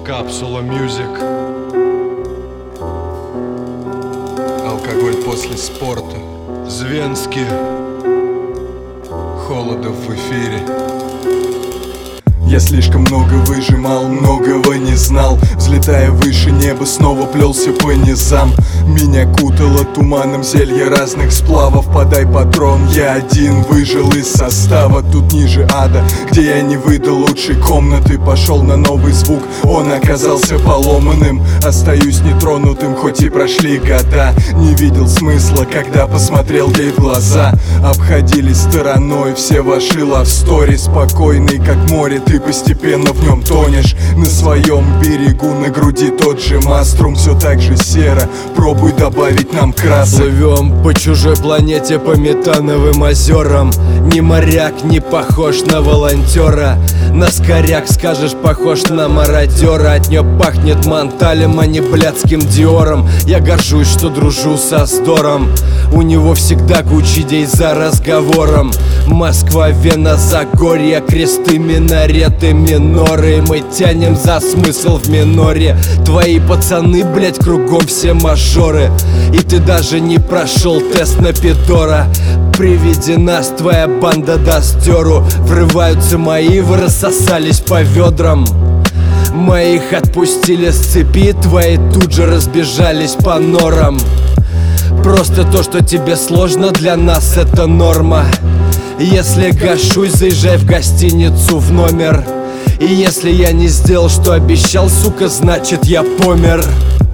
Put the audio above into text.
Капсула Мьюзик. Алкоголь после спорта. Звенский. Холодов в эфире. Я слишком много выжимал, многого не знал. Взлетая выше неба, снова плелся по низам. Меня кутало туманом зелье разных сплавов. Подай патрон, я один выжил из состава. Тут ниже ада, где я не выдал лучшей комнаты. Пошел на новый звук, он оказался поломанным. Остаюсь нетронутым, хоть и прошли года. Не видел смысла, когда посмотрел ей в глаза. Обходили стороной все ваши лавстори. Спокойный, как море, ты постепенно в нем тонешь. На своем берегу, на груди тот же маструм. Все так же серо, пробуй добавить нам красок. Плывем по чужой планете, по метановым озерам. Ни моряк, не похож на волонтера. На скоряк скажешь, похож на мародера. От нее пахнет манталем, а не блядским диором. Я горжусь, что дружу со Сдором. У него всегда куча идей за разговором. Москва, Вена, Загорье, кресты, минареты, миноры. Мы тянем за смысл в миноре. Твои пацаны, блять, кругом все мажоры. И ты даже не прошел тест на пидора. При виде нас твоя банда даст дёру. Врываются мои, вы рассосались по ведрам. Моих отпустили с цепи, твои тут же разбежались по норам. Просто то, что тебе сложно, для нас это норма. Если гашусь, заезжай в гостиницу в номер. И если я не сделал, что обещал, сука, значит я помер.